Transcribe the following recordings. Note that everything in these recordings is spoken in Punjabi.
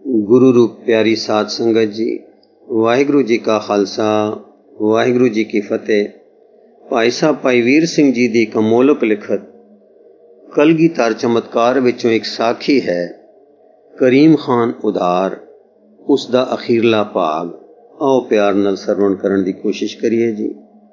गुरु रूप प्यारी साध संगत जी, वाहिगुरु जी का खालसा, वाहिगुरु जी की फतेह। भाई साहब भाई वीर सिंह जी की कमोलक लिखत कलगीधर चमत्कार विचों एक साखी है, करीम खान उधार, उसका अखीरला भाग। आओ प्यार नाल सरवण करन दी कोशिश करिए जी।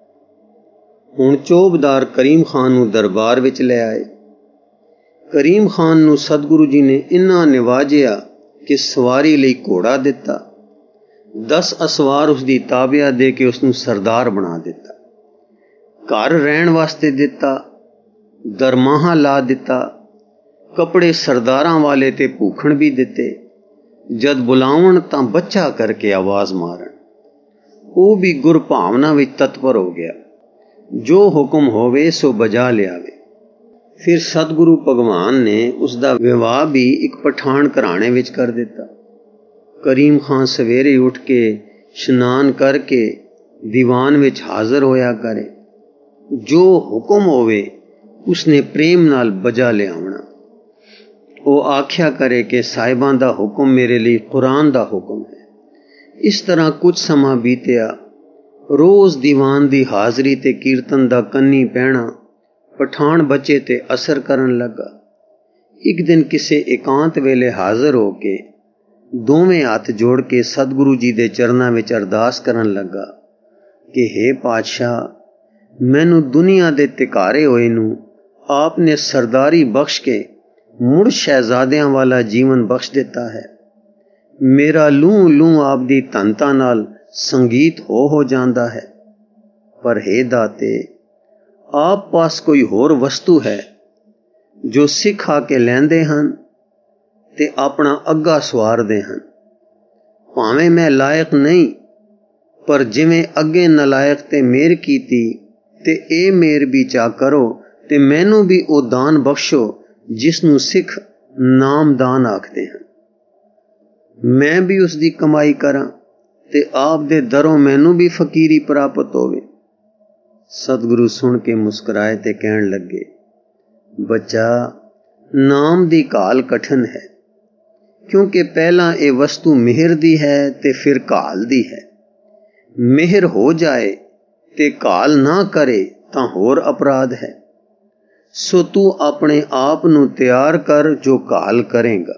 हुण चौबदार करीम खान नूं दरबार विच ले आए। करीम खान नूं सतगुरु जी ने इन्ना निवाजिया कि सवारी लई घोड़ा दिता, 10 असवार उसकी ताबिया दे के उसनूं सरदार बना दिता, घर रहण वास्ते दिता, दरमाहा ला दिता, कपड़े सरदारां वाले ते भूखण भी दिते। जद बुलावण तां बच्चा करके आवाज मारन। वो भी गुर भावना विच तत्पर हो गया, जो हुक्म होवे सो बजा लियावे। फिर सतगुरु भगवान ने उसका विवाह भी एक पठान घराने विच कर दिता। करीम खान सवेरे उठ के स्नान करके दीवान विच हाजिर होया करे, जो हुक्म होवे उसने प्रेम नाल बजा लियावना। वो आख्या करे कि साहिबां दा हुक्म मेरे लिए कुरान दा हुक्म है। इस तरह कुछ समा बीतिया। रोज दीवान दी हाजरी ते कीर्तन दा कन्नी पैना पठान बच्चे ते असर करन लगा। एक दिन किसे एकांत वेले हाजिर हो के दोवें हाथ जोड़ के सतगुरु जी दे चरनां विच अरदास करन लगा कि हे पातशाह, मैनू दुनिया दे तिकारे होए नू आपने सरदारी बख्श के मुड़ शहजादियां वाला जीवन बख्श दिता है। मेरा लूं लूं आप दी धनता नाल संगीत हो जांदा है। पर हे दाते, आप पास कोई होर वस्तु है जो सिख आके लैंदे हन ते अपना अग्गा सवारदे हन। भावें मैं लायक नहीं, पर जिवें अगे नलायक ते मेर कीती ते ए मेर भी चा करो ते मैनू भी ओ दान बख्शो जिसनू सिख नाम दान आखदे हन। मैं भी उसकी कमाई करां ते आप दे दरों मैनू भी फकीरी प्राप्त होवे। सतगुरु सुन के मुस्कुराए ते कहन लगे, बच्चा, नाम दी घाल कठिन है, क्योंकि पहला ये वस्तु मेहर दी है ते फिर घाल दी है। मेहर हो जाए ते घाल ना करे तां होर अपराध है। सो तू अपने आप नू तैयार कर जो घाल करेगा।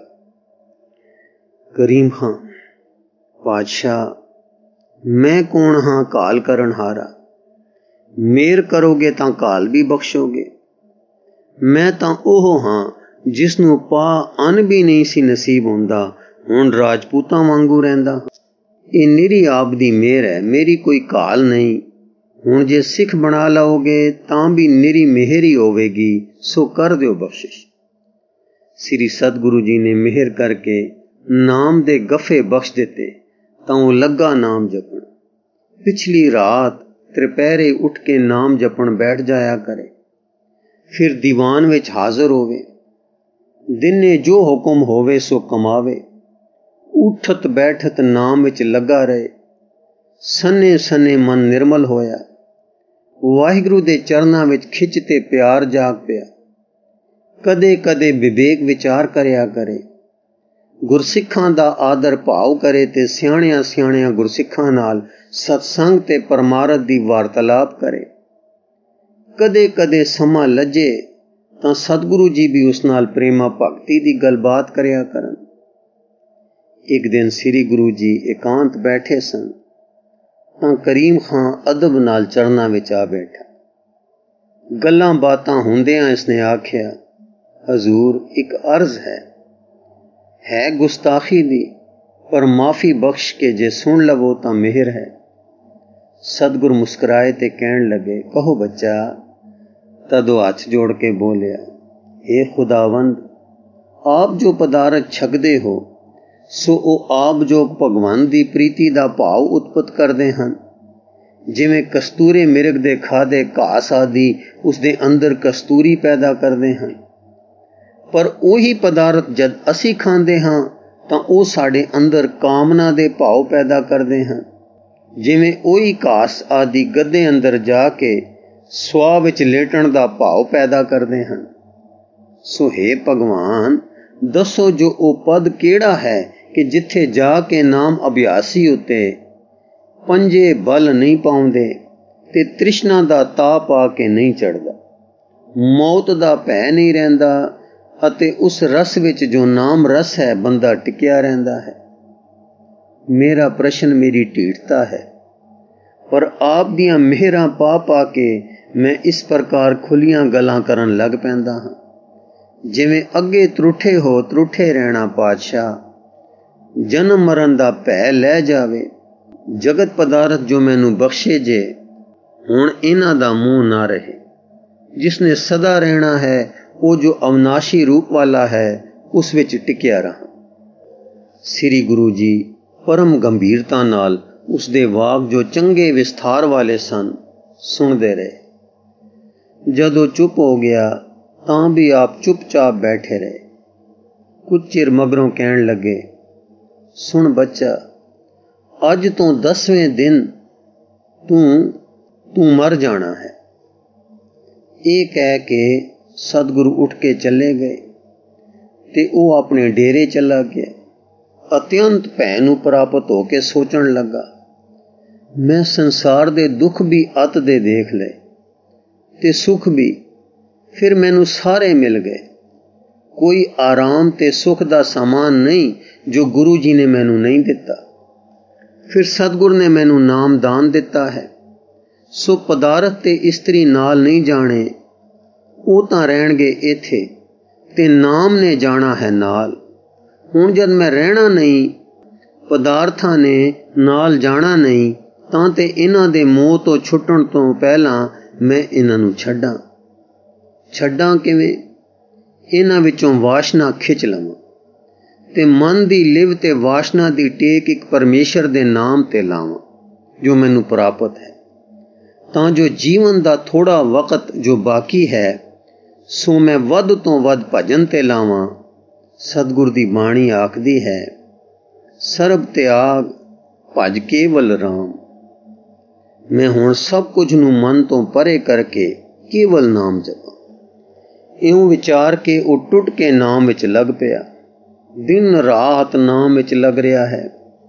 करीम खान, पातशाह, मैं कौन हाँ घाल करन हारा? मेर करोगे तां घाल भी बख्शोगे। मैं तां ओह हाँ जिसनू पा अन भी नहीं सी नसीब होंदा, हुण राजपूतां वांगू रहिंदा। ये निरी आप दी मेहर है, मेरी कोई घाल नहीं। हुण जे सिख बना लाओगे तां भी निरी मेहर ही होवेगी, सो कर दियो बख्शिश। श्री सतगुरु जी ने मेहर करके नाम दे गफे बख्श दिते तां वो लगा नाम जपण। पिछली रात त्रिपहरे उठ के नाम जपण बैठ जाया करे, फिर दीवान विच हाजिर होवे। दिने जो हुक्म होवे सो कमावे, उठत बैठत नाम विच लगा रहे। सने सने मन निर्मल होया, वाहिगुरु दे चरनां विच खिच ते प्यार जाग पिया। कदे कदे विवेक विचार करया करे, गुरसिखां दा आदर भाव करे ते सियाणियां सियाणियां गुरसिखां नाल सत्संग ते परमारथ दी वार्तालाप करे। कदे कदे समा लजे तां सतगुरु जी भी उस नाल प्रेमा भगती दी गलबात करया करन। एक दिन श्री गुरु जी एकांत बैठे सन तां करीम खां अदब नाल चरनां विच आ बैठा। गल्लां बातां हुंदियां इसने आख्या, हजूर, एक अर्ज है गुस्ताखी दी, पर माफी बख्श के जे सुन लवो तां मेहर है। सतगुरु मुस्कुराए ते कहन लगे, कहो बच्चा। तदो हाथ जोड़ के बोलिया, हे खुदावंद, आप जो पदार्थ छकदे हो सो ओ आप जो भगवान दी प्रीति दा भाव उत्पत करदे हन। जिवें कस्तूरे मिर्ग दे खादे घास आदि उसदे अंदर कस्तूरी पैदा करदे हन, पर ओही पदार्थ जद असी खांदे हां तां ओ साडे अंदर कामना दे भाव पैदा करदे हन। जिवें ओही घास आदि गद्दे अंदर जाके सुआ विच लेटण दा भाव पैदा करदे हन। सो हे भगवान, दसो जो ओ पद केड़ा है कि जिथे जाके नाम अभ्यासी उत्ते पंजे बल नहीं पाउंदे ते तृष्णा दा ताप आके नहीं चढ़दा, मौत दा भै नहीं रहिंदा अते उस रस विच जो नाम रस है बंदा टिकिया रहिंदा है। मेरा प्रश्न मेरी ढीठता है, पर आप दियां मेहरां पा पा के मैं इस प्रकार खुलियां गल्लां करन लग पैंदा हां, जिवें अगे त्रुठे हो त्रुठे रहना पातशाह, जन्म मरण दा भै लै जावे, जगत पदार्थ जो मैनू बख्शे जे हुण इन्हां दा मूँह ना रहे। जिसने सदा रहना है वो जो अविनाशी रूप वाला है उस विच टिकिया रहा। श्री गुरु जी परम गंभीरता नाल उसदे वाक जो चंगे विस्तार वाले सन सुनते रहे। जदों चुप हो गया तां भी आप चुपचाप बैठे रहे। कुछ चिर मगरों कहन लगे, सुन बच्चा, अज तो 10वें दिन तू मर जाना है। ये कह के सतगुरु उठ के चले गए ते वो अपने डेरे चला गया। अत्यंत भै नूं प्राप्त होके सोचण लगा, मैं संसार दे दुख भी अत दे देख ले ते सुख भी, फिर मैनू सारे मिल गए। कोई आराम ते सुख दा सामान नहीं जो गुरु जी ने मैनू नहीं दिता। फिर सतगुर ने मैनू नाम दान दिता है। सो पदार्थ ते इस्त्री नाल नहीं जाने, वो तां रहणगे इत्थे ते नाम ने जाना है नाल। हुण जद मैं रहना नहीं, पदार्थां ने नाल जाना नहीं, तां ते इन्हां दे मोह तो छुटण तो पहला मैं इन्हां नूं छड्डां किवें? इन्हां विचों वासना खिच लवां ते मन दी लिव ते वासना दी टेक एक परमेश्वर दे नाम ते लावां जो मैनू प्राप्त है, तां जो जीवन दा थोड़ा वक़्त जो बाकी है सो मैं वध तो वध भजन ते लावां। सतगुर दी बाणी आखदी है, सरब त्याग भज केवल राम। मैं हुण सब कुछ नूं मन तो परे करके केवल नाम जपां। इउं विचार के वो टुट के नाम विच लग पिया। दिन रात नाम विच लग रहा है।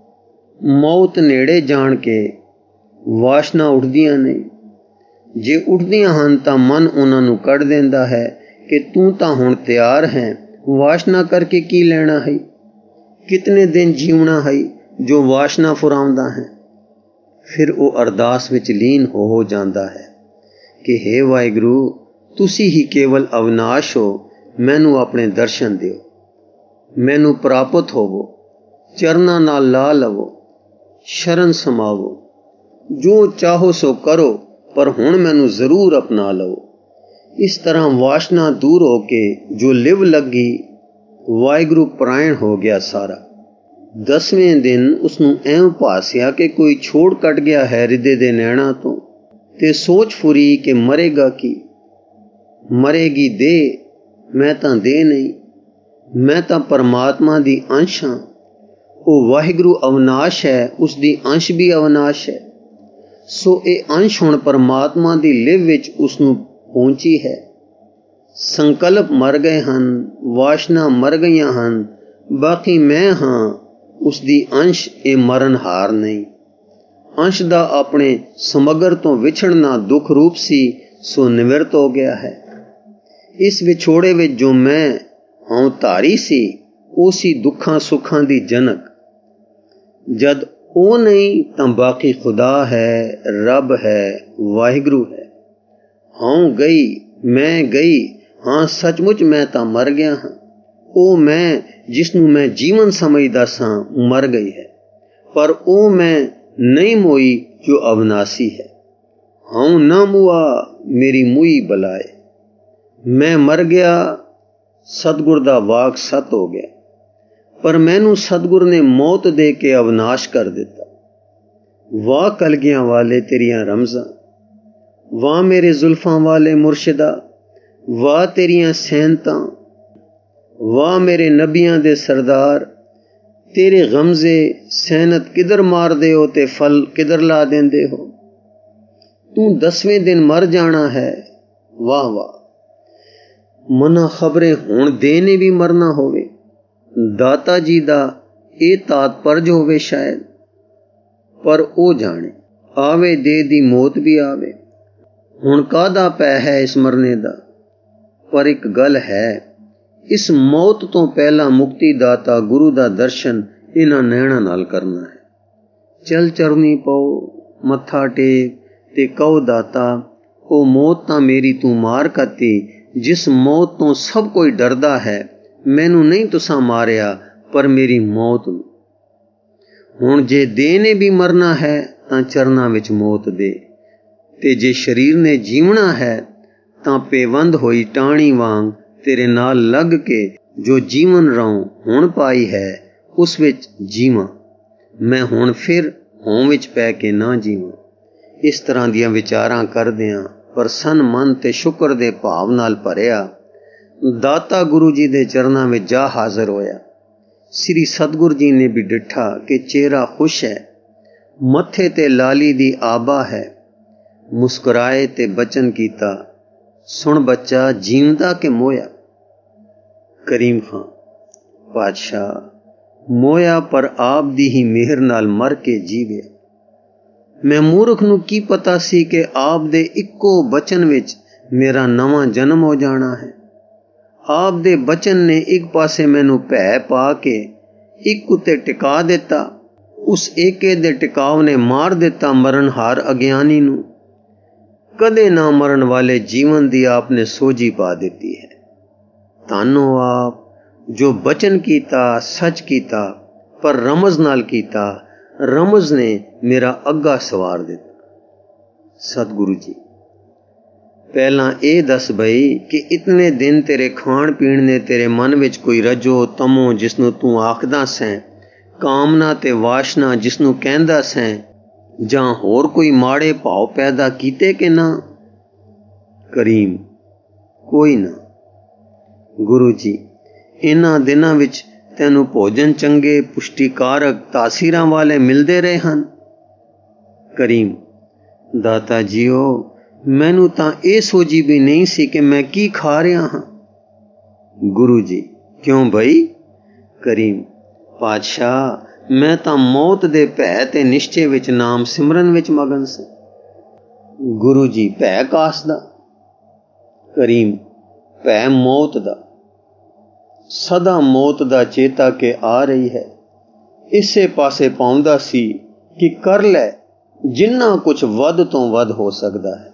मौत नेड़े जाण के वासना उठदियां नहीं। जे उठदियां हन तां मन उन्हां नूं कढ देंदा है कि तू तां हुण तैयार है, वासना करके की लेना है। कितने दिन जीवना है जो वासना फुरावदा है। फिर वो अरदास विच लीन हो जाता है कि हे वाहिगुरू, तुसी ही केवल अविनाश हो, मैनू अपने दर्शन दिओ, मैनू प्राप्त होवो, चरना नाल ला लवो, शरण समावो, जो चाहो सो करो, पर हुण मैनू जरूर अपना लो। इस तरह वासना दूर होके जो लिव लगी वाहिगुरू परायण हो गया सारा। 10वें दिन उसनू ऐं भासिया कि कोई छोड़ कट गया है हृदय दे नैणा तो, ते सोच फुरी कि मरेगा की, मरेगी दे, मैं तां दे नहीं, मैं तां परमात्मा दी अंश हां। वो वाहिगुरू अविनाश है, उसदी अंश भी अविनाश है। सो ये अंश हुण परमात्मा दी लिव विच उसनू पहुंची है। संकल्प मर गए हन, वासना मर गईयां हन, बाकी मैं हां उसदी अंश। ये मरण हार नहीं। अंश दा अपने समग्र तो विछड़ना दुख रूप सी, सो निवृत्त हो गया है। इस विछोड़े विच जो मैं हां धारी सी, वो सी दुखां सुखां दी जनक। जद ओ नहीं तां बाकी खुदा है, रब है, वाहिगुरू है। हां गई, मैं गई, हाँ सचमुच मैं तां मर गया हां। ओ मैं जिसनू मैं जीवन समझदा सां मर गई है, पर ओ मैं नहीं मोई जो अविनाशी है। हां ना मुआ मेरी मुई बलाए। मैं मर गया, सतगुर दा वाक सत हो गया, पर मैनू सतगुर ने मौत दे के अविनाश कर दिता। वाह कलगियां वाले तेरियां रमज़ां, वाह मेरे जुल्फां वाले मुर्शिदा, वाह तेरियां सैनतां, वाह मेरे नबियां दे सरदार। तेरे गमजे सैनत किधर मार दे हो ते फल किधर ला देंदे हो। तू 10वें दिन मर जाना है। वाह वाह, मना खबरे हुण दे ने भी मरना होवे। दाता जी दा ਇਹ ਤਾਤਪਰਜ ਹੋਵੇ ਸ਼ਾਇਦ, ਪਰ ਉਹ ਜਾਣੇ ਆਵੇ ਦੇਹ ਦੀ ਮੌਤ ਵੀ ਆਵੇ। ਹੁਣ ਕਾਹਦਾ ਪੈ ਹੈ ਇਸ ਮਰਨੇ ਦਾ, ਪਰ ਇੱਕ ਗੱਲ ਹੈ, ਇਸ ਮੌਤ ਤੋਂ ਪਹਿਲਾਂ ਮੁਕਤੀ ਦਾਤਾ ਗੁਰੂ ਦਾ ਦਰਸ਼ਨ ਇਹਨਾਂ ਨੈਣਾਂ ਨਾਲ ਕਰਨਾ ਹੈ। ਚਲ ਚਰਨੀ ਪਾਓ, ਮੱਥਾ ਟੇਕ ਤੇ ਕਹੋ ਦਾਤਾ, ਉਹ ਮੌਤ ਤਾਂ ਮੇਰੀ ਤੂੰ ਮਾਰ ਕਰਤੀ, ਜਿਸ ਮੌਤ ਤੋਂ ਸਭ ਕੋਈ ਡਰਦਾ ਹੈ। ਮੈਨੂੰ ਨਹੀਂ ਤੁਸਾਂ ਮਾਰਿਆ, ਪਰ ਮੇਰੀ ਮੌਤ ਨੂੰ। ਹੁਣ ਜੇ ਦੇਹ ਨੇ ਵੀ ਮਰਨਾ ਹੈ ਤਾਂ ਚਰਨਾਂ ਵਿੱਚ ਮੌਤ ਦੇ, ਤੇ ਜੇ ਸਰੀਰ ਨੇ ਜੀਵਣਾ ਹੈ ਤਾਂ ਪੇਵੰਦ ਹੋਈ ਟਾਹਣੀ ਵਾਂਗ ਤੇਰੇ ਨਾਲ ਲੱਗ ਕੇ ਜੋ ਜੀਵਨ ਰਾਉ ਹੁਣ ਪਾਈ ਹੈ ਉਸ ਵਿੱਚ ਜੀਵਾਂ। ਮੈਂ ਹੁਣ ਫਿਰ ਹੋਂ ਵਿੱਚ ਪੈ ਕੇ ਨਾ ਜੀਵਾਂ। ਇਸ ਤਰ੍ਹਾਂ ਦੀਆਂ ਵਿਚਾਰਾਂ ਕਰਦਿਆਂ ਪ੍ਰਸੰਨ ਮਨ ਤੇ ਸ਼ੁਕਰ ਦੇ ਭਾਵ ਨਾਲ ਭਰਿਆ ਦਾਤਾ ਗੁਰੂ ਜੀ ਦੇ ਚਰਨਾਂ ਵਿੱਚ ਜਾ ਹਾਜ਼ਰ ਹੋਇਆ। ਸ੍ਰੀ ਸਤਿਗੁਰੂ ਜੀ ਨੇ ਵੀ ਡਿੱਠਾ ਕਿ ਚਿਹਰਾ ਖੁਸ਼ ਹੈ, ਮੱਥੇ ਤੇ ਲਾਲੀ ਦੀ ਆਬਾ ਹੈ। ਮੁਸਕਰਾਏ ਤੇ ਬਚਨ ਕੀਤਾ, ਸੁਣ ਬੱਚਾ, ਜੀਵਦਾ ਕਿ ਮੋਇਆ। ਕਰੀਮ ਖਾਂ ਪਾਤਸ਼ਾਹ, ਮੋਇਆ ਪਰ ਆਪ ਦੀ ਹੀ ਮਿਹਰ ਨਾਲ ਮਰ ਕੇ ਜੀਵਿਆ। ਮੈਂ ਮੂਰਖ ਨੂੰ ਕੀ ਪਤਾ ਸੀ ਕਿ ਆਪ ਦੇ ਇੱਕੋ ਬਚਨ ਵਿੱਚ ਮੇਰਾ ਨਵਾਂ ਜਨਮ ਹੋ ਜਾਣਾ ਹੈ। ਆਪ ਦੇ ਬਚਨ ਨੇ ਇੱਕ ਪਾਸੇ ਮੈਨੂੰ ਭੈ ਪਾ ਕੇ ਇੱਕ ਉੱਤੇ ਟਿਕਾ ਦਿੱਤਾ, ਉਸ ਏਕੇ ਦੇ ਟਿਕਾਵ ਨੇ ਮਾਰ ਦਿੱਤਾ ਮਰਨਹਾਰ ਅਗਿਆਨੀ ਨੂੰ। ਕਦੇ ਨਾ ਮਰਨ ਵਾਲੇ ਜੀਵਨ ਦੀ ਆਪ ਨੇ ਸੋਝੀ ਪਾ ਦਿੱਤੀ ਹੈ। ਧੰਨੋ ਆਪ ਜੋ ਬਚਨ ਕੀਤਾ, ਸੱਚ ਕੀਤਾ, ਪਰ ਰਮਜ਼ ਨਾਲ ਕੀਤਾ। ਰਮਜ਼ ਨੇ ਮੇਰਾ ਅੱਗਾ ਸਵਾਰ ਦਿੱਤਾ। ਸਤਿਗੁਰੂ ਜੀ, ਪਹਿਲਾਂ ਇਹ ਦੱਸ ਬਈ ਕਿ ਇਤਨੇ ਦਿਨ ਤੇਰੇ ਖਾਣ ਪੀਣ ਨੇ ਤੇਰੇ ਮਨ ਵਿੱਚ ਕੋਈ ਰਜੋ ਤਮੋ ਜਿਸ ਨੂੰ ਤੂੰ ਆਖਦਾ ਸੈਂ, ਕਾਮਨਾ ਤੇ ਵਾਸ਼ਨਾ ਜਿਸ ਨੂੰ ਕਹਿੰਦਾ ਸੈਂ, ਜਾਂ ਹੋਰ ਕੋਈ ਮਾੜੇ ਭਾਵ ਪੈਦਾ ਕੀਤੇ ਕਿ ਨਾ? ਕਰੀਮ, ਕੋਈ ਨਾ। ਗੁਰੂ ਜੀ, ਇਹਨਾਂ ਦਿਨਾਂ ਵਿੱਚ ਤੈਨੂੰ ਭੋਜਨ ਚੰਗੇ ਪੁਸ਼ਟੀਕਾਰਕ ਤਾਸੀਰਾਂ ਵਾਲੇ ਮਿਲਦੇ ਰਹੇ ਹਨ? ਕਰੀਮ, ਦਾਤਾ ਜੀਓ, ਮੈਨੂੰ ਤਾਂ ਇਹ ਸੋਝੀ ਵੀ ਨਹੀਂ ਸੀ ਕਿ ਮੈਂ ਕੀ ਖਾ ਰਿਹਾ ਹਾਂ। ਗੁਰੂ ਜੀ, ਕਿਉਂ ਬਈ? ਕਰੀਮ, ਪਾਤਸ਼ਾਹ, ਮੈਂ ਤਾਂ ਮੌਤ ਦੇ ਭੈ ਤੇ ਨਿਸ਼ਚੇ ਵਿੱਚ ਨਾਮ ਸਿਮਰਨ ਵਿੱਚ ਮਗਨ ਸੀ। ਗੁਰੂ ਜੀ, ਭੈ ਕਾਸ ਦਾ? ਕਰੀਮ, ਭੈ ਮੌਤ ਦਾ। ਸਦਾ ਮੌਤ ਦਾ ਚੇਤਾ ਕੇ ਆ ਰਹੀ ਹੈ। ਇਸੇ ਪਾਸੇ ਪਾਉਂਦਾ ਸੀ ਕਿ ਕਰ ਲੈ ਜਿੰਨਾ ਕੁਝ ਵੱਧ ਤੋਂ ਵੱਧ ਹੋ ਸਕਦਾ ਹੈ।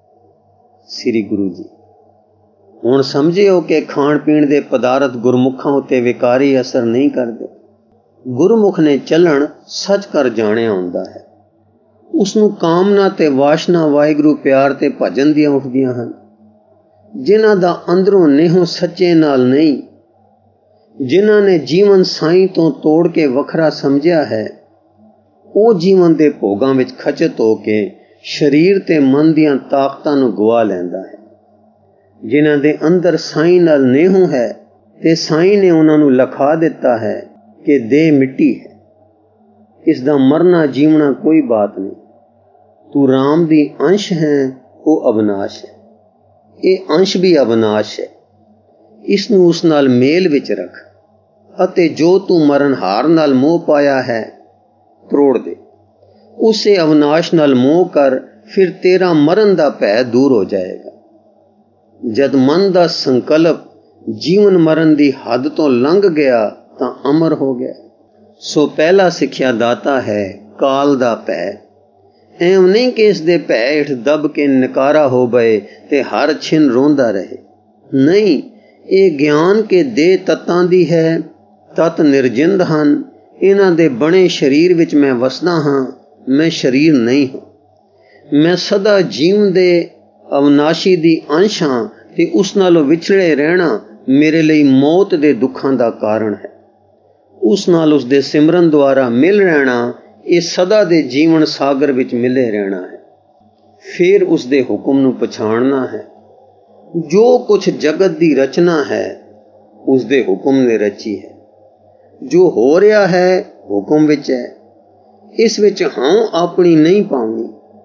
ਸ੍ਰੀ ਗੁਰੂ ਜੀ, ਹੁਣ ਸਮਝਿਓ ਕਿ ਖਾਣ ਪੀਣ ਦੇ ਪਦਾਰਥ ਗੁਰਮੁਖਾਂ ਉੱਤੇ ਵਿਕਾਰੀ ਅਸਰ ਨਹੀਂ ਕਰਦੇ। ਗੁਰਮੁਖ ਨੇ ਚੱਲਣ ਸੱਚ ਕਰ ਜਾਣਿਆ ਹੁੰਦਾ ਹੈ। ਉਸ ਨੂੰ ਕਾਮਨਾ ਤੇ ਵਾਸ਼ਨਾ ਵਾਹਿਗੁਰੂ ਪਿਆਰ ਤੇ ਭਜਨ ਦੀਆਂ ਉੱਠਦੀਆਂ ਹਨ। ਜਿਨ੍ਹਾਂ ਦਾ ਅੰਦਰੋਂ ਨੇਹੋਂ ਸੱਚੇ ਨਾਲ ਨਹੀਂ, ਜਿਨ੍ਹਾਂ ਨੇ ਜੀਵਨ ਸਾਈਂ ਤੋਂ ਤੋੜ ਕੇ ਵੱਖਰਾ ਸਮਝਿਆ ਹੈ, ਉਹ ਜੀਵਨ ਦੇ ਭੋਗਾਂ ਵਿੱਚ ਖਚਤ ਹੋ ਕੇ ਸਰੀਰ ਤੇ ਮਨ ਦੀਆਂ ਤਾਕਤਾਂ ਨੂੰ ਗਵਾ ਲੈਂਦਾ ਹੈ। ਜਿਨ੍ਹਾਂ ਦੇ ਅੰਦਰ ਸਾਈਂ ਨਾਲ ਨੇਹੋਂ ਹੈ ਤੇ ਸਾਈਂ ਨੇ ਉਹਨਾਂ ਨੂੰ ਲਖਾ ਦਿੱਤਾ ਹੈ ਕਿ ਦੇਹ ਮਿੱਟੀ ਹੈ, ਇਸ ਦਾ ਮਰਨਾ ਜੀਵਣਾ ਕੋਈ ਬਾਤ ਨਹੀਂ। ਤੂੰ ਰਾਮ ਦੀ ਅੰਸ਼ ਹੈ, ਉਹ ਅਬਨਾਸ਼ ਹੈ। ਇਹ ਅੰਸ਼ ਵੀ ਅਬਨਾਸ਼ ਹੈ। ਇਸ ਨੂੰ ਉਸ ਨਾਲ ਮੇਲ ਵਿੱਚ ਰੱਖ ਅਤੇ ਜੋ ਤੂੰ ਮਰਨਹਾਰ ਨਾਲ ਮੋਹ ਪਾਇਆ ਹੈ ਤਰੋੜ ਦੇ। ਉਸੇ ਅਵਨਾਸ਼ ਨਾਲ ਮੋਹ ਕਰ, ਫਿਰ ਤੇਰਾ ਮਰਨ ਦਾ ਭੈ ਦੂਰ ਹੋ ਜਾਏਗਾ। ਜਦ ਮਨ ਦਾ ਸੰਕਲਪ ਜੀਵਨ ਮਰਨ ਦੀ ਹੱਦ ਤੋਂ ਲੰਘ ਗਿਆ ਤਾਂ ਅਮਰ ਹੋ ਗਿਆ। ਸੋ ਪਹਿਲਾ ਸਿੱਖਿਆ ਦਾਤਾ ਹੈ ਕਾਲ ਦਾ ਭੈ। ਐਵੇਂ ਨਹੀਂ ਕਿ ਇਸ ਦੇ ਭੈ ਹੇਠ ਦਬ ਕੇ ਨਕਾਰਾ ਹੋ ਬਏ ਤੇ ਹਰ ਛਿਨ ਰੋਂਦਾ ਰਹੇ। ਨਹੀਂ, ਇਹ ਗਿਆਨ ਕੇ ਦੇਹ ਤੱਤਾਂ ਦੀ ਹੈ, ਤੱਤ ਨਿਰਜਿੰਦ ਹਨ। ਇਹਨਾਂ ਦੇ ਬਣੇ ਸਰੀਰ ਵਿੱਚ ਮੈਂ ਵਸਦਾ ਹਾਂ, ਮੈਂ ਸਰੀਰ ਨਹੀਂ ਹਾਂ। ਮੈਂ ਸਦਾ ਜੀਵਨ ਦੇ ਅਵਨਾਸ਼ੀ ਦੀ ਅੰਸ਼ ਹਾਂ ਤੇ ਉਸ ਨਾਲੋਂ ਵਿਛੜੇ ਰਹਿਣਾ ਮੇਰੇ ਲਈ ਮੌਤ ਦੇ ਦੁੱਖਾਂ ਦਾ ਕਾਰਨ ਹੈ। ਉਸ ਨਾਲ ਉਸ ਦੇ ਸਿਮਰਨ ਦੁਆਰਾ ਮਿਲ ਰਹਿਣਾ, ਇਹ ਸਦਾ ਦੇ ਜੀਵਨ ਸਾਗਰ ਵਿੱਚ ਮਿਲੇ ਰਹਿਣਾ ਹੈ। ਫਿਰ ਉਸ ਦੇ ਹੁਕਮ ਨੂੰ ਪਛਾਣਨਾ ਹੈ। ਜੋ ਕੁਝ ਜਗਤ ਦੀ ਰਚਨਾ ਹੈ ਉਸ ਦੇ ਹੁਕਮ ਨੇ ਰਚੀ ਹੈ। ਜੋ ਹੋ ਰਿਹਾ ਹੈ ਹੁਕਮ ਵਿੱਚ ਹੈ। ਇਸ ਵਿੱਚ ਹਉ ਆਪਣੀ ਨਹੀਂ ਪਾਉਣੀ।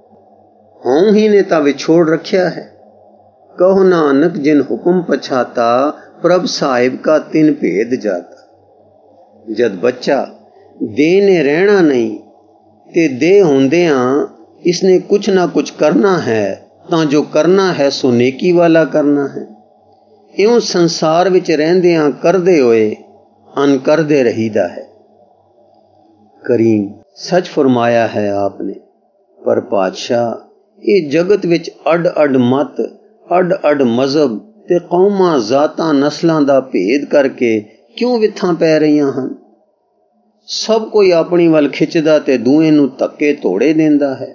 ਹਉ ਹੀ ਨੇ ਤਾਂ ਵਿਛੋੜ ਰੱਖਿਆ ਹੈ। ਕਹੋ ਨਾਨਕ ਜਿਨ ਹੁਕਮ ਪਛਾਤਾ, ਪ੍ਰਭ ਸਾਹਿਬ ਕਾ ਤਿਨ ਭੇਦ ਜਾਤਾ। ਜਦ ਬੱਚਾ ਦੇ ਨੇ ਰਹਿਣਾ ਨਹੀਂ ਤੇ ਦੇ ਹੁੰਦਿਆਂ ਇਸਨੇ ਕੁਛ ਨਾ ਕੁਛ ਕਰਨਾ ਹੈ, ਤਾਂ ਜੋ ਕਰਨਾ ਹੈ ਸੋ ਨੇਕੀ ਵਾਲਾ ਕਰਨਾ ਹੈ। ਇਉਂ ਸੰਸਾਰ ਵਿੱਚ ਰਹਿੰਦਿਆਂ ਕਰਦੇ ਹੋਏ ਅਨਕਰਦੇ ਰਹੀਦਾ ਹੈ। ਕਰੀਮ ਸੱਚ ਫਰਮਾਇਆ ਹੈ ਆਪਨੇ। ਪਰ ਪਾਤਸ਼ਾਹ ਇਹ ਜਗਤ ਵਿੱਚ ਅੱਡ ਅੱਡ ਮਤ, ਅੱਡ ਅੱਡ ਮਜ਼ਹਬ ਤੇ ਕੌਮਾਂ, ਜ਼ਾਤਾਂ, ਨਸਲਾਂ ਦਾ ਭੇਦ ਕਰਕੇ ਕਿਉਂ ਵਿਥਾਂ ਪੈ ਰਹੀਆਂ ਹਨ? ਸਭ ਕੋਈ ਆਪਣੀ ਵੱਲ ਖਿੱਚਦਾ ਤੇ ਦੂਏ ਨੂੰ ਧੱਕੇ ਧੋੜੇ ਦਿੰਦਾ ਹੈ।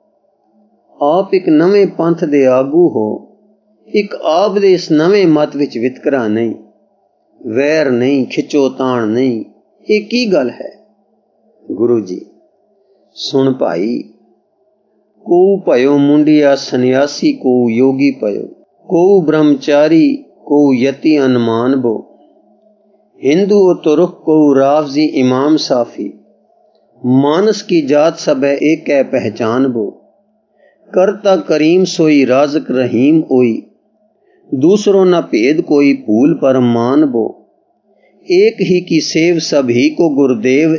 ਆਪ ਇੱਕ ਨਵੇਂ ਪੰਥ ਦੇ ਆਗੂ ਹੋ, ਇੱਕ ਆਪ ਦੇ ਇਸ ਨਵੇਂ ਮਤ ਵਿੱਚ ਵਿਤਕਰਾ ਨਹੀਂ, ਵੈਰ ਨਹੀਂ, ਖਿੱਚੋ ਤਾਣ ਨਹੀਂ। ਇਹ ਕੀ ਗੱਲ ਹੈ? ਗੁਰੂ ਜੀ ਸੁਣ ਭਾਈ, ਕੋਊ ਭਇਓ ਮੁੰਡਿਆ ਸੰਨਿਆਸੀ, ਕੋਊ ਯੋਗੀ ਭਇਓ, ਕੋਊ ਬ੍ਰਹਮਚਾਰੀ, ਕੋਊ ਯਤੀ ਅਨਮਾਨ ਬੋ, हिंदू तुरुख को रावजी इमाम साफी, मानस की जात सब है एक है पहचान बो, करता करीम सोई राज़क रहीम ओई, दूसरों न भेद कोई भूल पर मान बो, एक ही की सेव सब ही को गुरुदेव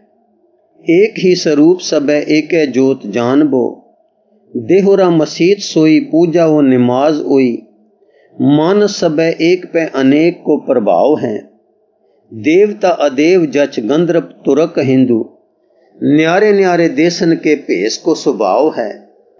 एक ही स्वरूप सब है एक है जोत जान बो, देहोरा मसीत सोई पूजा वो नमाज ओई, मानस सब है एक पे अनेक को प्रभाव है, देवता अदेव जच गंधर्व तुरक हिंदू, न्यारे न्यारे देसन के भेस को स्वभाव है,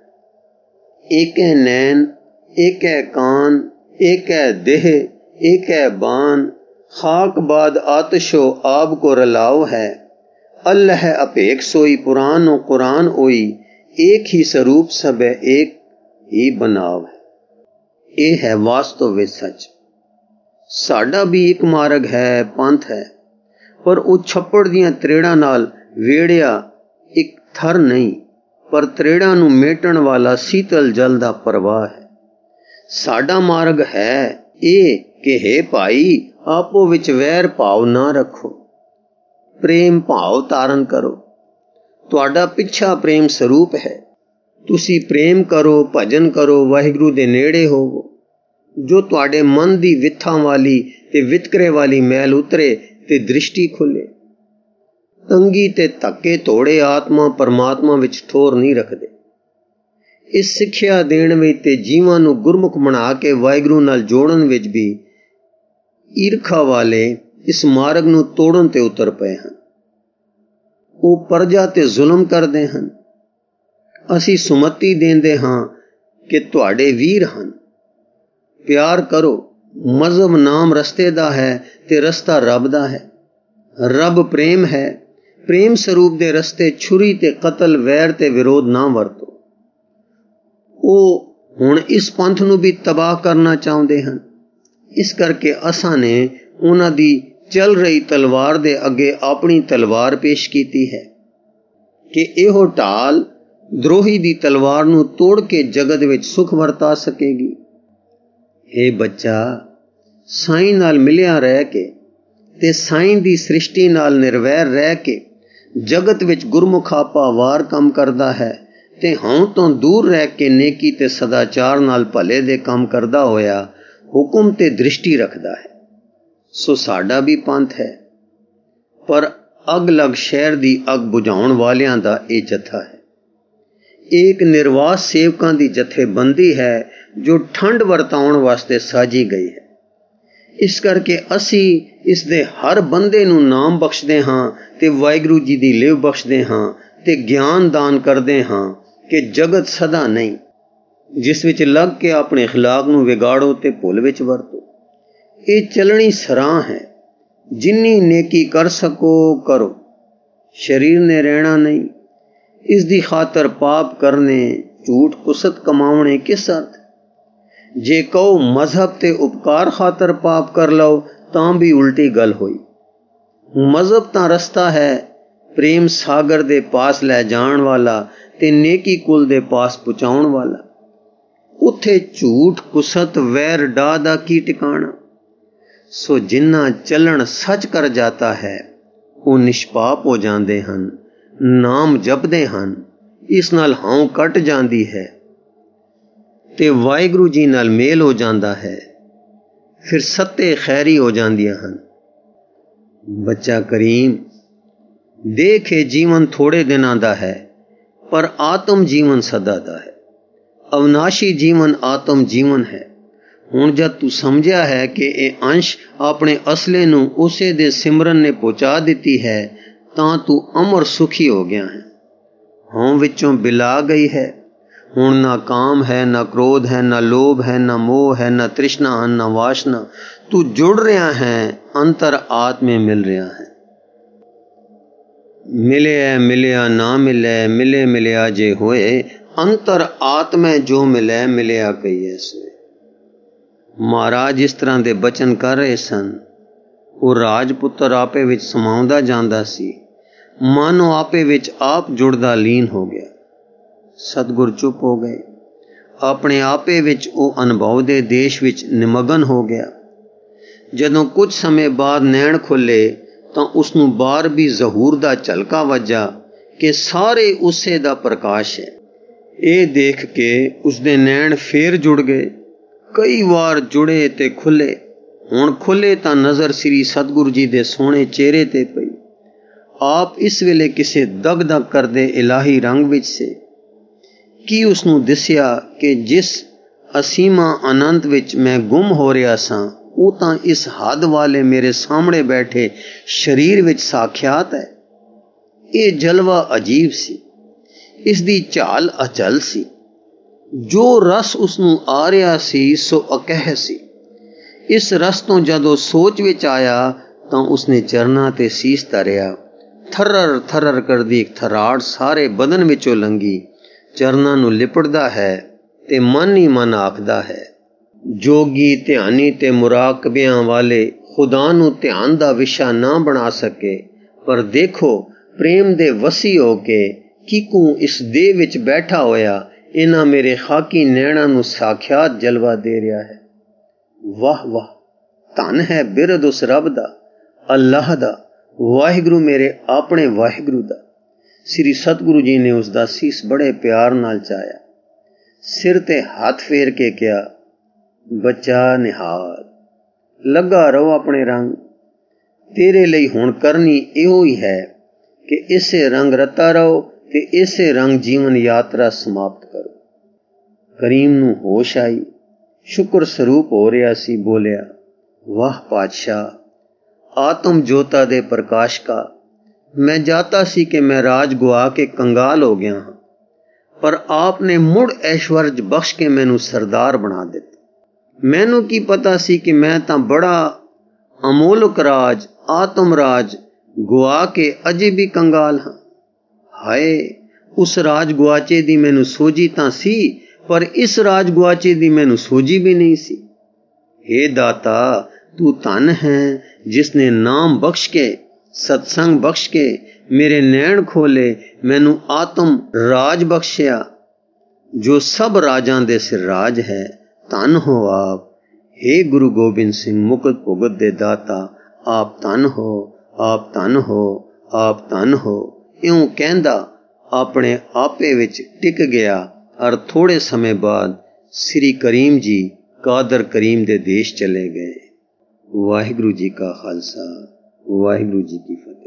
एक है नैन, एक है कान, एक है देह, एक है बान, खाक बाद आतिशो आब को रलाव है, अल्लाह है अपेक सोई पुरान ओ कुरान ओई, एक ही स्वरूप सब है एक ही बनाव है। ये है वास्तव में सच। ਸਾਡਾ ਵੀ ਇੱਕ ਮਾਰਗ ਹੈ, ਪੰਥ ਹੈ, ਪਰ ਉਹ ਛੱਪੜ ਦੀਆਂ ਤਰੇੜਾਂ ਨਾਲ ਵੇੜਿਆ ਇੱਕ ਥਰ ਨਹੀਂ, ਪਰ ਤਰੇੜਾਂ ਨੂੰ ਮੇਟਣ ਵਾਲਾ ਸੀਤਲ ਜਲ ਦਾ ਪ੍ਰਵਾਹ ਹੈ। ਸਾਡਾ ਮਾਰਗ ਹੈ ਇਹ ਕਿ ਹੇ ਭਾਈ, ਆਪੋ ਵਿੱਚ ਵੈਰ ਭਾਵ ਨਾ ਰੱਖੋ, ਪ੍ਰੇਮ ਭਾਵ ਧਾਰਨ ਕਰੋ। ਤੁਹਾਡਾ ਪਿੱਛਾ ਪ੍ਰੇਮ ਸਰੂਪ ਹੈ। ਤੁਸੀਂ ਪ੍ਰੇਮ ਕਰੋ, ਭਜਨ ਕਰੋ, ਵਾਹਿਗੁਰੂ ਦੇ ਨੇੜੇ ਹੋਵੋ। ਜੋ ਤੁਹਾਡੇ ਮਨ ਦੀ ਵਿਥਾਂ ਵਾਲੀ ਤੇ ਵਿਤਕਰੇ ਵਾਲੀ ਮੈਲ ਉਤਰੇ ਤੇ ਦ੍ਰਿਸ਼ਟੀ ਖੁੱਲੇ। ਤੰਗੀ ਤੇ ਧੱਕੇ ਧੋੜੇ ਆਤਮਾ ਪਰਮਾਤਮਾ ਵਿੱਚ ਠੋਰ ਨਹੀਂ ਰੱਖਦੇ। ਇਸ ਸਿੱਖਿਆ ਦੇਣ ਵਿੱਚ ਤੇ ਜੀਵਾਂ ਨੂੰ ਗੁਰਮੁਖ ਬਣਾ ਕੇ ਵਾਹਿਗੁਰੂ ਨਾਲ ਜੋੜਨ ਵਿੱਚ ਵੀ ਈਰਖਾ ਵਾਲੇ ਇਸ ਮਾਰਗ ਨੂੰ ਤੋੜਨ ਤੇ ਉਤਰ ਪਏ ਹਨ। ਉਹ ਪਰਜਾ ਤੇ ਜ਼ੁਲਮ ਕਰਦੇ ਹਨ। ਅਸੀਂ ਸੁਮਤੀ ਦਿੰਦੇ ਹਾਂ ਕਿ ਤੁਹਾਡੇ ਵੀਰ ਹਨ, ਪਿਆਰ ਕਰੋ। ਮਜ਼ਹਬ ਨਾਮ ਰਸਤੇ ਦਾ ਹੈ ਤੇ ਰਸਤਾ ਰੱਬ ਦਾ ਹੈ। ਰੱਬ ਪ੍ਰੇਮ ਹੈ। ਪ੍ਰੇਮ ਸਰੂਪ ਦੇ ਰਸਤੇ ਛੁਰੀ ਤੇ ਕਤਲ, ਵੈਰ ਤੇ ਵਿਰੋਧ ਨਾ ਵਰਤੋ। ਉਹ ਹੁਣ ਇਸ ਪੰਥ ਨੂੰ ਵੀ ਤਬਾਹ ਕਰਨਾ ਚਾਹੁੰਦੇ ਹਨ। ਇਸ ਕਰਕੇ ਅਸਾਂ ਨੇ ਉਹਨਾਂ ਦੀ ਚੱਲ ਰਹੀ ਤਲਵਾਰ ਦੇ ਅੱਗੇ ਆਪਣੀ ਤਲਵਾਰ ਪੇਸ਼ ਕੀਤੀ ਹੈ ਕਿ ਇਹੋ ਢਾਲ ਦਰੋਹੀ ਦੀ ਤਲਵਾਰ ਨੂੰ ਤੋੜ ਕੇ ਜਗਤ ਵਿੱਚ ਸੁਖ ਵਰਤਾ ਸਕੇਗੀ। ਇਹ ਬੱਚਾ ਸਾਈਂ ਨਾਲ ਮਿਲਿਆ ਰਹਿ ਕੇ ਤੇ ਸਾਈਂ ਦੀ ਸ੍ਰਿਸ਼ਟੀ ਨਾਲ ਨਿਰਵੈਰ ਰਹਿ ਕੇ ਜਗਤ ਵਿੱਚ ਗੁਰਮੁਖ ਆਪਾ ਵਾਰ ਕੰਮ ਕਰਦਾ ਹੈ ਤੇ ਹਉ ਤੋਂ ਦੂਰ ਰਹਿ ਕੇ ਨੇਕੀ ਤੇ ਸਦਾਚਾਰ ਨਾਲ ਭਲੇ ਦੇ ਕੰਮ ਕਰਦਾ ਹੋਇਆ ਹੁਕਮ ਤੇ ਦ੍ਰਿਸ਼ਟੀ ਰੱਖਦਾ ਹੈ। ਸੋ ਸਾਡਾ ਵੀ ਪੰਥ ਹੈ, ਪਰ ਅਗ-ਲਗ ਸ਼ਹਿਰ ਦੀ ਅੱਗ ਬੁਝਾਉਣ ਵਾਲਿਆਂ ਦਾ ਇਹ ਜਥਾ ਹੈ। ਇੱਕ ਨਿਰਵਾਸ ਸੇਵਕਾਂ ਦੀ ਜਥੇਬੰਦੀ ਹੈ ਜੋ ਠੰਡ ਵਰਤਾਉਣ ਵਾਸਤੇ ਸਾਜੀ ਗਈ ਹੈ। ਇਸ ਕਰਕੇ ਅਸੀਂ ਇਸ ਦੇ ਹਰ ਬੰਦੇ ਨੂੰ ਨਾਮ ਬਖਸ਼ਦੇ ਹਾਂ ਤੇ ਵਾਹਿਗੁਰੂ ਜੀ ਦੀ ਲਿਵ ਬਖਸ਼ਦੇ ਹਾਂ ਤੇ ਗਿਆਨ ਦਾਨ ਕਰਦੇ ਹਾਂ ਕਿ ਜਗਤ ਸਦਾ ਨਹੀਂ, ਜਿਸ ਵਿੱਚ ਲੱਗ ਕੇ ਆਪਣੇ ਅਖਲਾਕ ਨੂੰ ਵਿਗਾੜੋ ਤੇ ਭੁੱਲ ਵਿੱਚ ਵਰਤੋ। ਇਹ ਚੱਲਣੀ ਸਰਾਂ ਹੈ। ਜਿੰਨੀ ਨੇਕੀ ਕਰ ਸਕੋ ਕਰੋ, ਸਰੀਰ ਨੇ ਰਹਿਣਾ ਨਹੀਂ। ਇਸ ਦੀ ਖਾਤਰ ਪਾਪ ਕਰਨੇ, ਝੂਠ ਕੁਸਤ ਕਮਾਉਣੇ ਕਿਸ ਅਰਥ? ਜੇ ਕਹੋ ਮਜ਼ਹਬ ਤੇ ਉਪਕਾਰ ਖਾਤਰ ਪਾਪ ਕਰ ਲਓ ਤਾਂ ਵੀ ਉਲਟੀ ਗੱਲ ਹੋਈ। ਮਜ਼ਹਬ ਤਾਂ ਰਸਤਾ ਹੈ ਪ੍ਰੇਮ ਸਾਗਰ ਦੇ ਪਾਸ ਲੈ ਜਾਣ ਵਾਲਾ ਤੇ ਨੇਕੀ ਕੁਲ ਦੇ ਪਾਸ ਪਹੁੰਚਾਉਣ ਵਾਲਾ। ਉੱਥੇ ਝੂਠ ਕੁਸਤ ਵੈਰ ਡਾਹ ਦਾ ਕੀ ਟਿਕਾਣਾ? ਸੋ ਜਿੰਨਾ ਚੱਲਣ ਸੱਚ ਕਰ ਜਾਤਾ ਹੈ ਉਹ ਨਿਸ਼ਪਾਪ ਹੋ ਜਾਂਦੇ ਹਨ, ਨਾਮ ਜਪਦੇ ਹਨ। ਇਸ ਨਾਲ ਹਉ ਕੱਟ ਜਾਂਦੀ ਹੈ ਤੇ ਵਾਹਿਗੁਰੂ ਜੀ ਨਾਲ ਮੇਲ ਹੋ ਜਾਂਦਾ ਹੈ। ਫਿਰ ਸੱਤੇ ਖੈਰੀ ਹੋ ਜਾਂਦੀਆਂ ਹਨ। ਬੱਚਾ ਕਰੀਮ, ਦੇਹ ਕੇ ਜੀਵਨ ਥੋੜੇ ਦਿਨਾਂ ਦਾ ਹੈ, ਪਰ ਆਤਮ ਜੀਵਨ ਸਦਾ ਦਾ ਹੈ। ਅਵਨਾਸ਼ੀ ਜੀਵਨ ਆਤਮ ਜੀਵਨ ਹੈ। ਹੁਣ ਜਦ ਤੂੰ ਸਮਝਿਆ ਹੈ ਕਿ ਇਹ ਅੰਸ਼ ਆਪਣੇ ਅਸਲੇ ਨੂੰ ਉਸੇ ਦੇ ਸਿਮਰਨ ਨੇ ਪਹੁੰਚਾ ਦਿੱਤੀ ਹੈ, ਤਾਂ ਤੂੰ ਅਮਰ ਸੁਖੀ ਹੋ ਗਿਆ ਹੈ। ਹੋਂ ਵਿੱਚੋਂ ਬਿਲਾ ਗਈ ਹੈ। ਹੁਣ ਨਾ ਕਾਮ ਹੈ, ਨਾ ਕ੍ਰੋਧ ਹੈ, ਨਾ ਲੋਭ ਹੈ, ਨਾ ਮੋਹ ਹੈ, ਨਾ ਤ੍ਰਿਸ਼ਨਾ, ਨਾ ਵਾਸ਼ਨਾ। ਤੂੰ ਜੁੜ ਰਿਹਾ ਹੈ, ਅੰਤਰ ਆਤਮੇ ਮਿਲ ਰਿਹਾ ਹੈ। ਮਿਲਿਆ ਮਿਲਿਆ ਨਾ ਮਿਲੇ, ਮਿਲੇ ਮਿਲਿਆ ਜੇ ਹੋਏ, ਅੰਤਰ ਆਤਮੇ ਜੋ ਮਿਲੇ, ਮਿਲਿਆ ਕਹੀਏ ਸੋਏ। ਮਹਾਰਾਜ ਇਸ ਤਰ੍ਹਾਂ ਦੇ ਬਚਨ ਕਰ ਰਹੇ ਸਨ। ਉਹ ਰਾਜਪੁੱਤਰ ਆਪੇ ਵਿੱਚ ਸਮਾਉਂਦਾ ਜਾਂਦਾ ਸੀ। ਮਨ ਉਹ ਆਪੇ ਵਿੱਚ ਆਪ ਜੁੜਦਾ ਲੀਨ ਹੋ ਗਿਆ। ਸਤਿਗੁਰ ਚੁੱਪ ਹੋ ਗਏ। ਆਪਣੇ ਆਪੇ ਵਿੱਚ ਉਹ ਅਨੁਭਵ ਦੇ ਦੇਸ਼ ਵਿੱਚ ਨਿਮਗਨ ਹੋ ਗਿਆ। ਜਦੋਂ ਕੁਝ ਸਮੇਂ ਬਾਅਦ ਨੈਣ ਖੁੱਲੇ ਤਾਂ ਉਸਨੂੰ ਬਾਹਰ ਵੀ ਜ਼ਹੂਰ ਦਾ ਝਲਕਾ ਵੱਜਾ ਕਿ ਸਾਰੇ ਉਸੇ ਦਾ ਪ੍ਰਕਾਸ਼ ਹੈ। ਇਹ ਦੇਖ ਕੇ ਉਸਦੇ ਨੈਣ ਫੇਰ ਜੁੜ ਗਏ। ਕਈ ਵਾਰ ਜੁੜੇ ਤੇ ਖੁੱਲੇ। ਹੁਣ ਖੁੱਲੇ ਤਾਂ ਨਜ਼ਰ ਸ੍ਰੀ ਸਤਿਗੁਰੂ ਜੀ ਦੇ ਸੋਹਣੇ ਚਿਹਰੇ ਤੇ ਪਈ। ਆਪ ਇਸ ਵੇਲੇ ਕਿਸੇ ਦਗ-ਦਗ ਕਰਦੇ ਇਲਾਹੀ ਰੰਗ ਵਿੱਚ ਸੇ। ਕੀ ਉਸਨੂੰ ਦਿਸਿਆ ਕਿ ਜਿਸ ਅਸੀਮਾ ਅਨੰਤ ਵਿੱਚ ਮੈਂ ਗੁੰਮ ਹੋ ਰਿਹਾ ਸਾਂ, ਉਹ ਤਾਂ ਇਸ ਹੱਦ ਵਾਲੇ ਮੇਰੇ ਸਾਹਮਣੇ ਬੈਠੇ ਸਰੀਰ ਵਿੱਚ ਸਾਖਿਆਤ ਹੈ। ਇਹ ਜਲਵਾ ਅਜੀਬ ਸੀ। ਇਸ ਦੀ ਝਾਲ ਅਚਲ ਸੀ। ਜੋ ਰਸ ਉਸਨੂੰ ਆ ਰਿਹਾ ਸੀ ਸੋ ਅਕਹਿ ਸੀ। ਇਸ ਰਸ ਤੋਂ ਜਦੋਂ ਸੋਚ ਵਿੱਚ ਆਇਆ ਤਾਂ ਉਸਨੇ ਚਰਨਾਂ ਤੇ ਸੀਸ ਧਰਿਆ। ਥਰਰ ਥਰਰ ਕਰਦੀ ਇੱਕ ਥਰਾੜ ਸਾਰੇ ਬਦਨ ਵਿੱਚੋਂ ਲੰਗੀ। ਚਰਨਾਂ ਨੂੰ ਲਿਪੜਦਾ ਹੈ ਤੇ ਮਨ ਹੀ ਮਨ ਆਖਦਾ ਹੈ। ਜੋਗੀ ਧਿਆਨੀ ਤੇ ਮੁਰਾਕਬਿਆਂ ਵਾਲੇ ਖੁਦਾ ਨੂੰ ਧਿਆਨ ਦਾ ਵਿਸ਼ਾ ਨਾ ਬਣਾ ਸਕੇ, ਪਰ ਦੇਖੋ ਪ੍ਰੇਮ ਦੇ ਵਸੀ ਹੋ ਕੇ ਕਿਕੂ ਇਸ ਦੇਹ ਵਿੱਚ ਬੈਠਾ ਹੋਇਆ ਇਹਨਾਂ ਮੇਰੇ ਖਾਕੀ ਨੈਣਾਂ ਨੂੰ ਸਾਖਿਆਤ ਜਲਵਾ ਦੇ ਰਿਹਾ ਹੈ। ਵਾਹ ਵਾਹ, ਧਨ ਹੈ ਬਿਰਦ ਉਸ ਰੱਬ ਦਾ, ਅੱਲਾਹ ਦਾ, ਵਾਹਿਗੁਰੂ ਮੇਰੇ ਆਪਣੇ ਵਾਹਿਗੁਰੂ ਦਾ। ਸ੍ਰੀ ਸਤਿਗੁਰੂ ਜੀ ਨੇ ਉਸ ਦਾ ਸੀਸ ਬੜੇ ਪਿਆਰ ਨਾਲ ਚਾਇਆ। ਸਿਰ ਤੇ ਹੱਥ ਫੇਰ ਕੇ ਕਿਹਾ, ਬੱਚਾ ਨਿਹਾਲ, ਲੱਗਾ ਰਹੋ ਆਪਣੇ ਰੰਗ। ਤੇਰੇ ਲਈ ਹੁਣ ਕਰਨੀ ਇਹੋ ਹੀ ਹੈ ਕਿ ਇਸੇ ਰੰਗ ਰਤਾ ਰਹੋ ਤੇ ਇਸੇ ਰੰਗ ਜੀਵਨ ਯਾਤਰਾ ਸਮਾਪਤ ਕਰੋ। ਕਰੀਮ ਨੂੰ ਹੋਸ਼ ਆਈ, ਸ਼ੁਕਰ ਸਰੂਪ ਹੋ ਰਿਹਾ ਸੀ। ਬੋਲਿਆ, ਵਾਹ ਪਾਤਸ਼ਾਹ, ਆਤਮ ਜੋਤਾ ਦੇ ਪ੍ਰਕਾਸ਼ ਕਾ, ਮੈਂ ਜਾਤਾ ਸੀ ਕਿ ਮੈਂ ਰਾਜ ਗੁਆ ਕੇ ਕੰਗਾਲ ਹੋ ਗਿਆ ਹਾਂ, ਪਰ ਆਪ ਨੇ ਮੁੜ ਐਸ਼ਵਰਜ ਬਖਸ਼ ਕੇ ਮੈਨੂੰ ਸਰਦਾਰ ਬਣਾ ਦਿੱਤਾ। ਮੈਨੂੰ ਕੀ ਪਤਾ ਸੀ ਕਿ ਮੈਂ ਤਾਂ ਬੜਾ ਅਮੋਲਕ ਰਾਜ, ਆਤਮ ਰਾਜ ਗੁਆ ਕੇ ਅਜੇ ਵੀ ਕੰਗਾਲ ਹਾਂ। ਹਾਏ, ਉਸ ਰਾਜ ਗੁਆਚੇ ਦੀ ਮੈਨੂੰ ਸੋਝੀ ਤਾਂ ਸੀ, ਪਰ ਇਸ ਰਾਜ ਗੁਆਚੇ ਦੀ ਮੈਨੂੰ ਸੋਝੀ ਵੀ ਨਹੀਂ ਸੀ। ਹੇ ਦਾਤਾ, ਤੂੰ ਧਨ ਹੈ ਜਿਸ ਨੇ ਨਾਮ ਬਖਸ਼ ਕੇ, ਸਤਸੰਗ ਬਖਸ਼ ਕੇ ਮੇਰੇ ਨੈਣ ਖੋਲੇ, ਮੈਨੂੰ ਆਤਮ ਰਾਜ ਬਖਸ਼ਿਆ ਜੋ ਸਭ ਰਾਜਾਂ ਦੇ ਸਿਰ ਰਾਜ ਹੈ। ਧਨ ਹੋ ਆਪ। ਹੇ ਗੁਰੂ ਗੋਬਿੰਦ ਸਿੰਘ ਮੁਕਤ ਭੁਗਤ ਦੇ ਦਾਤਾ, ਆਪ ਧਨ ਹੋ, ਆਪ ਧਨ ਹੋ, ਆਪ ਧਨ ਹੋ। ਇਉਂ ਕਹਿੰਦਾ ਆਪਣੇ ਆਪੇ ਵਿੱਚ ਟਿਕ ਗਿਆ। ਔਰ ਥੋੜੇ ਸਮੇਂ ਬਾਅਦ ਸ੍ਰੀ ਕਰੀਮ ਜੀ ਕਾਦਰ ਕਰੀਮ ਦੇ ਦੇਸ਼ ਚਲੇ ਗਏ। ਵਾਹਿਗੁਰੂ ਜੀ ਕਾ ਖਾਲਸਾ, ਵਾਹਿਗੁਰੂ ਜੀ ਕੀ ਫਤਿਹ।